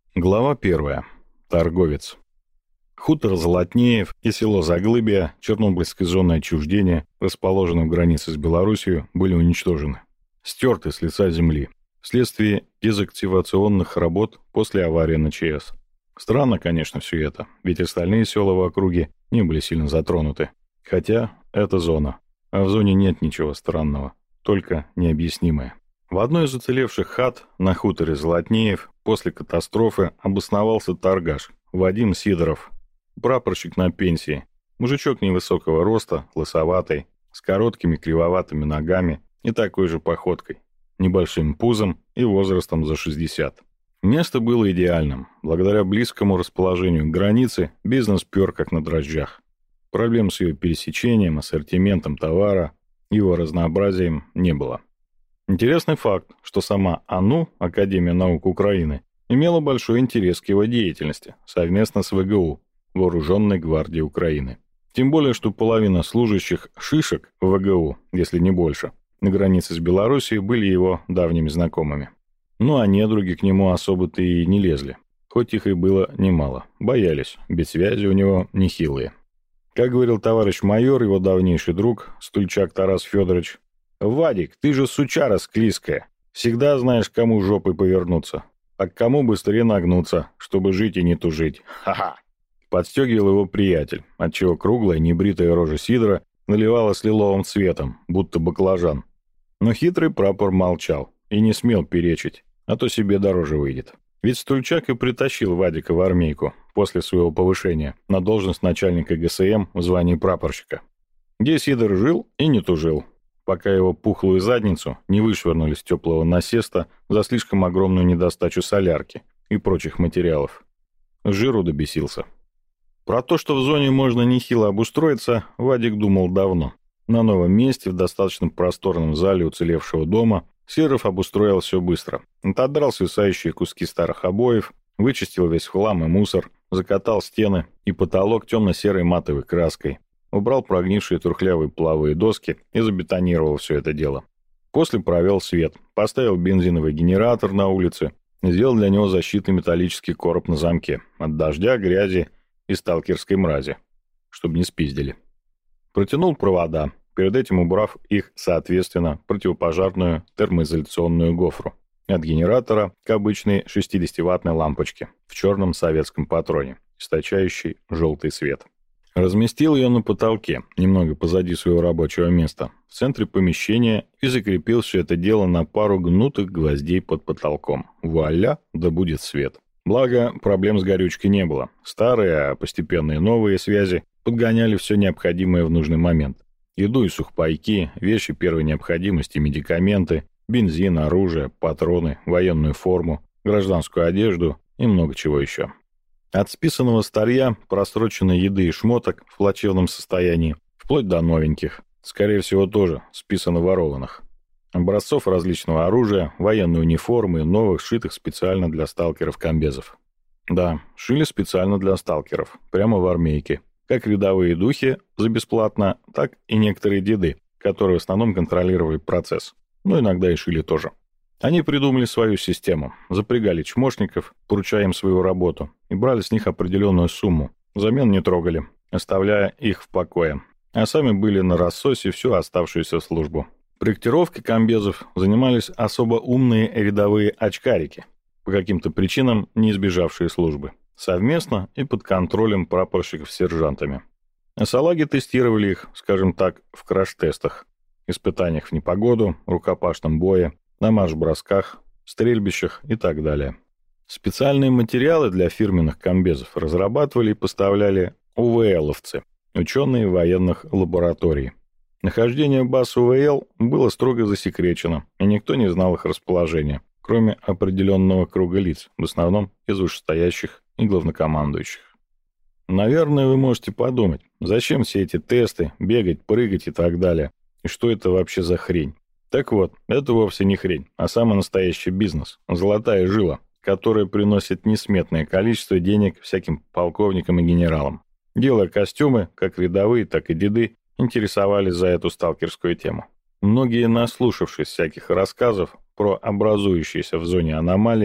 Глава 1. Торговец. Хутор Золотнеев и село Заглыбье Чернобыльской зоны отчуждения, расположенной в границе с Белоруссией, были уничтожены, стерты с лица земли, вследствие дезактивационных работ после аварии на ЧС. Странно, конечно, все это, ведь остальные села в округе не были сильно затронуты. Хотя это зона, а в зоне нет ничего странного, только необъяснимое. В одной из уцелевших хат на хуторе Золотнеев после катастрофы обосновался торгаш Вадим Сидоров, прапорщик на пенсии, мужичок невысокого роста, лысоватый, с короткими кривоватыми ногами и такой же походкой, небольшим пузом и возрастом за 60. Место было идеальным. Благодаря близкому расположению к границе бизнес пер как на дрожжах. Проблем с ее пересечением, ассортиментом товара, его разнообразием не было. Интересный факт, что сама АНУ, Академия наук Украины, имела большой интерес к его деятельности совместно с ВГУ, Вооруженной гвардией Украины. Тем более, что половина служащих шишек в ВГУ, если не больше, на границе с Белоруссией были его давними знакомыми. Ну а недруги к нему особо-то и не лезли, хоть их и было немало, боялись, ведь связи у него нехилые. Как говорил товарищ майор, его давнейший друг, Стульчак Тарас Федорович: «Вадик, ты же сучара склизкая. Всегда знаешь, кому жопой повернуться, а к кому быстрее нагнуться, чтобы жить и не тужить. Ха-ха!» Подстегивал его приятель, отчего круглая, небритая рожа Сидора наливалась лиловым цветом, будто баклажан. Но хитрый прапор молчал и не смел перечить, а то себе дороже выйдет. Ведь Стульчак и притащил Вадика в армейку после своего повышения на должность начальника ГСМ в звании прапорщика, где Сидор жил и не тужил, пока его пухлую задницу не вышвырнули с теплого насеста за слишком огромную недостачу солярки и прочих материалов. С жиру добесился. Про то, что в зоне можно нехило обустроиться, Вадик думал давно. На новом месте, в достаточно просторном зале уцелевшего дома, Сидоров обустроил все быстро. Отодрал свисающие куски старых обоев, вычистил весь хлам и мусор, закатал стены и потолок темно-серой матовой краской, убрал прогнившие трухлявые половые доски и забетонировал все это дело. После провел свет, поставил бензиновый генератор на улице, сделал для него защитный металлический короб на замке от дождя, грязи и сталкерской мрази, чтобы не спиздили. Протянул провода, перед этим убрав их, соответственно, противопожарную термоизоляционную гофру от генератора к обычной 60-ваттной лампочке в черном советском патроне, источающей желтый свет. Разместил ее на потолке, немного позади своего рабочего места, в центре помещения, и закрепил все это дело на пару гнутых гвоздей под потолком. Вуаля, да будет свет. Благо, проблем с горючкой не было. Старые, а постепенные новые связи подгоняли все необходимое в нужный момент. Еду и сухпайки, вещи первой необходимости, медикаменты, бензин, оружие, патроны, военную форму, гражданскую одежду и много чего еще. От списанного старья, просроченной еды и шмоток в плачевном состоянии, вплоть до новеньких, скорее всего тоже списано-ворованных. Образцов различного оружия, военной униформы, новых, сшитых специально для сталкеров комбезов. Да, шили специально для сталкеров, прямо в армейке. Как рядовые духи за бесплатно, так и некоторые деды, которые в основном контролировали процесс. Но иногда и шили тоже. Они придумали свою систему, запрягали чмошников, поручая им свою работу, и брали с них определенную сумму. Взамен не трогали, оставляя их в покое. А сами были на рассосе всю оставшуюся службу. Проектировкой комбезов занимались особо умные рядовые очкарики, по каким-то причинам не избежавшие службы, совместно и под контролем прапорщиков с сержантами. А салаги тестировали их, скажем так, в краш-тестах, испытаниях в непогоду, рукопашном бое, на марш-бросках, стрельбищах и так далее. Специальные материалы для фирменных комбезов разрабатывали и поставляли УВЛовцы, ученые военных лабораторий. Нахождение баз УВЛ было строго засекречено, и никто не знал их расположения, кроме определенного круга лиц, в основном из вышестоящих и главнокомандующих. Наверное, вы можете подумать, зачем все эти тесты, бегать, прыгать и так далее, и что это вообще за хрень? Так вот, это вовсе не хрень, а самый настоящий бизнес, золотая жила, которая приносит несметное количество денег всяким полковникам и генералам. Делая костюмы, как рядовые, так и деды, интересовались за эту сталкерскую тему. Многие, наслушавшись всяких рассказов про образующиеся в зоне аномалии,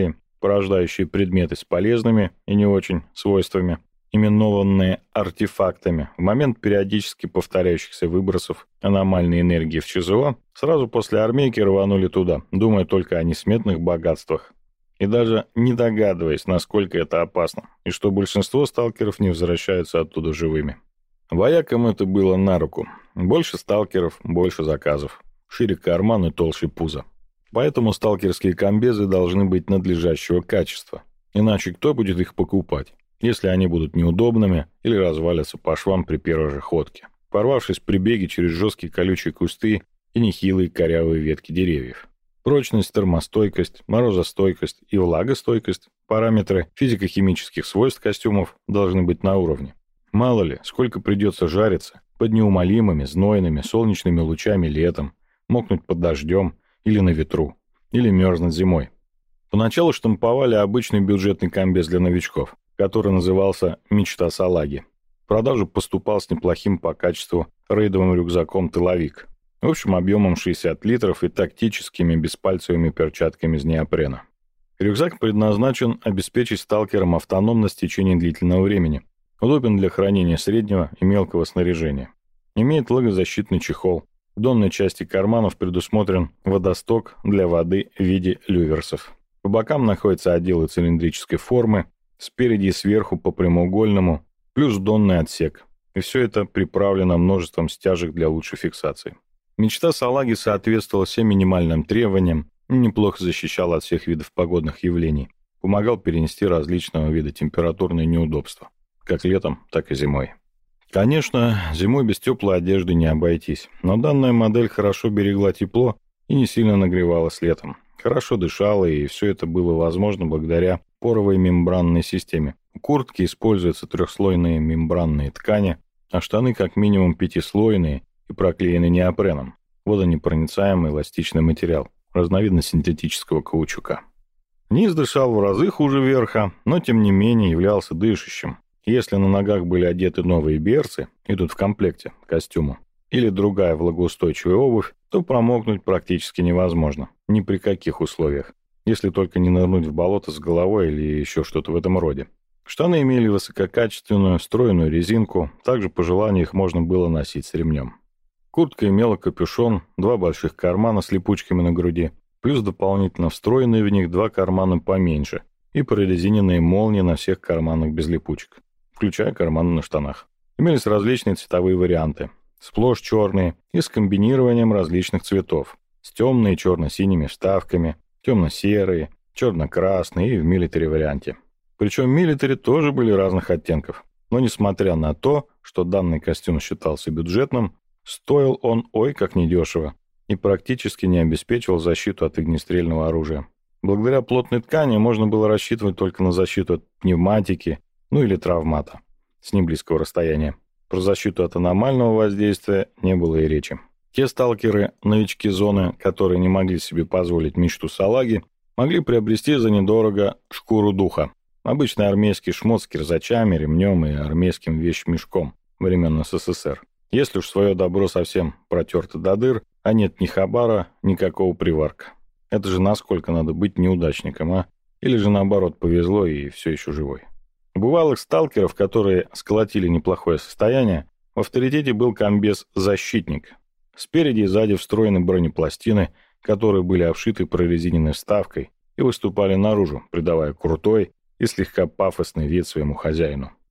порождающие предметы с полезными и не очень свойствами, именованные артефактами, в момент периодически повторяющихся выбросов аномальной энергии в ЧЗО, сразу после армейки рванули туда, думая только о несметных богатствах. И даже не догадываясь, насколько это опасно, и что большинство сталкеров не возвращаются оттуда живыми. Воякам это было на руку. Больше сталкеров, больше заказов. Шире карман и толще пузо. Поэтому сталкерские комбезы должны быть надлежащего качества. Иначе кто будет их покупать, если они будут неудобными или развалятся по швам при первой же ходке, порвавшись при беге через жесткие колючие кусты и нехилые корявые ветки деревьев. Прочность, термостойкость, морозостойкость и влагостойкость, параметры физико-химических свойств костюмов должны быть на уровне. Мало ли, сколько придется жариться под неумолимыми, знойными, солнечными лучами летом, мокнуть под дождем или на ветру, или мерзнуть зимой. Поначалу штамповали обычный бюджетный комбез для новичков, который назывался «Мечта салаги». В продажу поступал с неплохим по качеству рейдовым рюкзаком «Тыловик», общим объемом 60 литров и тактическими беспальцевыми перчатками из неопрена. Рюкзак предназначен обеспечить сталкерам автономность в течение длительного времени, удобен для хранения среднего и мелкого снаряжения. Имеет влагозащитный чехол. В донной части карманов предусмотрен водосток для воды в виде люверсов. По бокам находятся отделы цилиндрической формы, спереди и сверху по прямоугольному, плюс донный отсек. И все это приправлено множеством стяжек для лучшей фиксации. Мечта салаги соответствовала всем минимальным требованиям и неплохо защищал от всех видов погодных явлений. Помогал перенести различного вида температурные неудобства, как летом, так и зимой. Конечно, зимой без теплой одежды не обойтись, но данная модель хорошо берегла тепло и не сильно нагревалась летом. Хорошо дышала, и все это было возможно благодаря поровой мембранной системе. У куртки используются трехслойные мембранные ткани, а штаны как минимум пятислойные и проклеены неопреном. Водонепроницаемый эластичный материал, разновидность синтетического каучука. Низ дышал в разы хуже верха, но тем не менее являлся дышащим. Если на ногах были одеты новые берцы, идут в комплекте к костюму, или другая влагоустойчивая обувь, то промокнуть практически невозможно, ни при каких условиях, если только не нырнуть в болото с головой или еще что-то в этом роде. Штаны имели высококачественную встроенную резинку, также по желанию их можно было носить с ремнем. Куртка имела капюшон, 2 больших кармана с липучками на груди, плюс дополнительно встроенные в них 2 кармана поменьше и прорезиненные молнии на всех карманах без липучек, включая карманы на штанах. Имелись различные цветовые варианты, сплошь черные и с комбинированием различных цветов, с темными и черно-синими вставками, темно-серые, черно-красные и в милитари варианте. Причем милитари тоже были разных оттенков, но несмотря на то, что данный костюм считался бюджетным, стоил он ой как недешево и практически не обеспечивал защиту от огнестрельного оружия. Благодаря плотной ткани можно было рассчитывать только на защиту от пневматики, ну или травмата с неблизкого расстояния. Про защиту от аномального воздействия не было и речи. Те сталкеры, новички зоны, которые не могли себе позволить мечту салаги, могли приобрести за недорого шкуру духа. Обычный армейский шмот с кирзачами, ремнем и армейским вещмешком времен СССР. Если уж свое добро совсем протерто до дыр, а нет ни хабара, никакого приварка. Это же насколько надо быть неудачником, а? Или же наоборот повезло и все еще живой. У бывалых сталкеров, которые сколотили неплохое состояние, в авторитете был комбез «Защитник». Спереди и сзади встроены бронепластины, которые были обшиты прорезиненной вставкой и выступали наружу, придавая крутой и слегка пафосный вид своему хозяину.